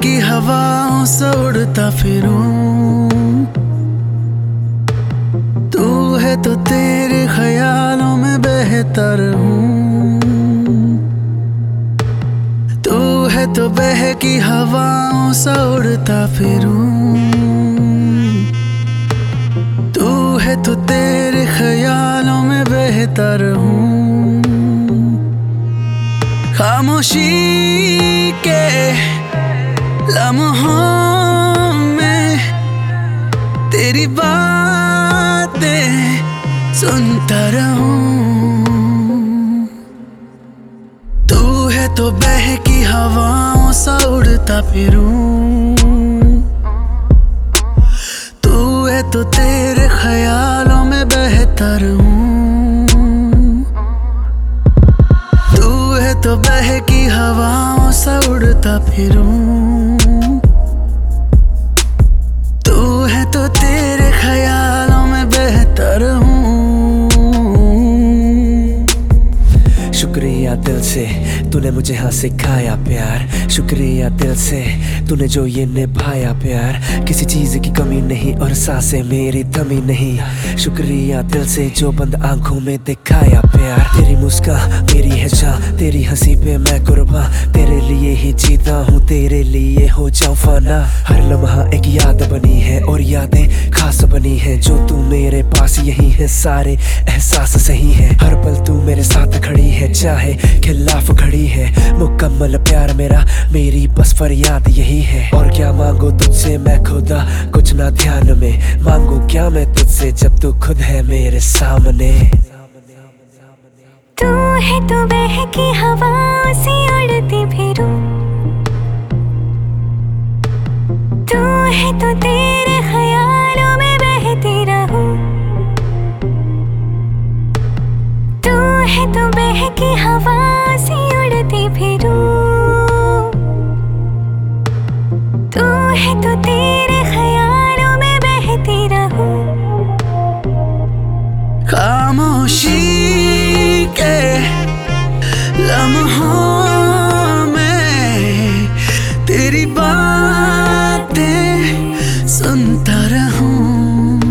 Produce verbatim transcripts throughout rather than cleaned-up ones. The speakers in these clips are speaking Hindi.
बहकी हवाओं से उड़ता फिरूं। तू है तो तेरे ख्यालों में बेहतर हूँ। तू है तो बहकी हवाओं से उड़ता फिरूं। तू है तो तेरे ख्यालों में बेहतर हूँ। खामोशी के लम्हों में तेरी बातें सुनता रहूं। तू है तो बहकी हवाओं सा उड़ता फिरूं। तू है तो तेरे ख्यालों में बेहतर हूँ। तू है तो बहकी हवाओं सा उड़ता फिरूं। तू है तो तेरे ख्यालों में बेहतर हूँ। शुक्रिया दिल से तूने मुझे हाँ सिखाया प्यार। शुक्रिया दिल से तूने जो ये निभाया प्यार। किसी चीज की कमी नहीं और सांसें मेरी थमी नहीं। शुक्रिया दिल से जो बंद आंखों में दिखाया प्यार। तेरी मुस्कान मेरी है जान, तेरी हंसी पे मैं कुर्बान। तेरे लिए ही जीता हूँ, तेरे लिए हो जाऊं फाना। हर लम्हा एक याद बनी है और यादें खास बनी है। जो तू मेरे पास यही है, सारे एहसास सही है। हर पल तू मेरे साथ खड़ी है, चाहे खिलाफ खड़ी है। मुकम्मल प्यार मेरा, मेरी बस फरियाद यही है। और क्या मांगो तुझसे मैं खुदा, कुछ ना ध्यान में। मांगो क्या मैं तुझसे जब तू खुद है मेरे सामने। तू है तो बहकी हवा से उड़ती फिरूं। तू है तो तेरे ख्यालों में बहती रहूं। तू है तो बहकी हवा से उड़ती फिरूं। तू है तो तेरे ख्यालों में बहती रहूं। खामोशी के लम्हों में तेरी बातें सुनता रहूं।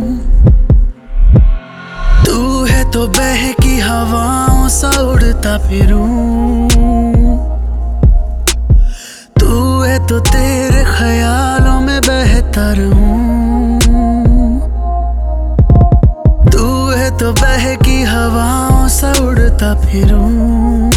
तू है तो बहकी हवाओं सा उड़ता फिरूं। तू है तो तेरे ख्यालों में बेहतर हूँ। तू है तो बहकी हवाओं सा उड़ता फिरूं।